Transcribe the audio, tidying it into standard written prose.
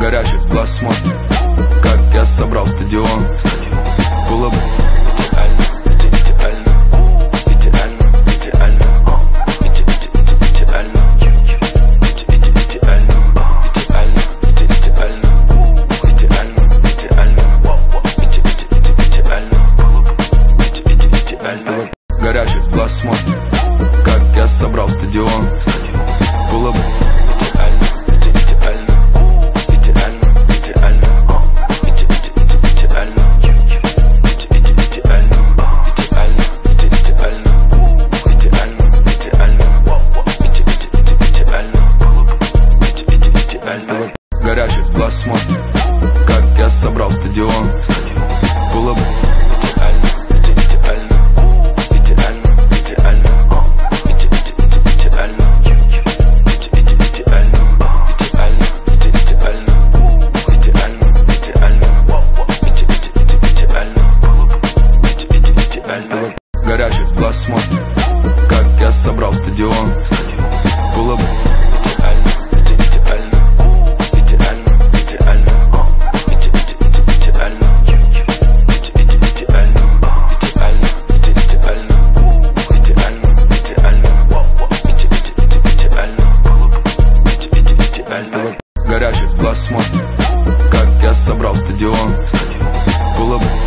горящих глаз смотрит, как я собрал стадион. Было бы горящих глаз смотрит, как я собрал стадион. Было бы горящих глаз смотрит, как я собрал стадион. Было бы горящих глаз смотрит, как я собрал стадион. Было бы горящих глаз смотрит, как я собрал стадион. Было бы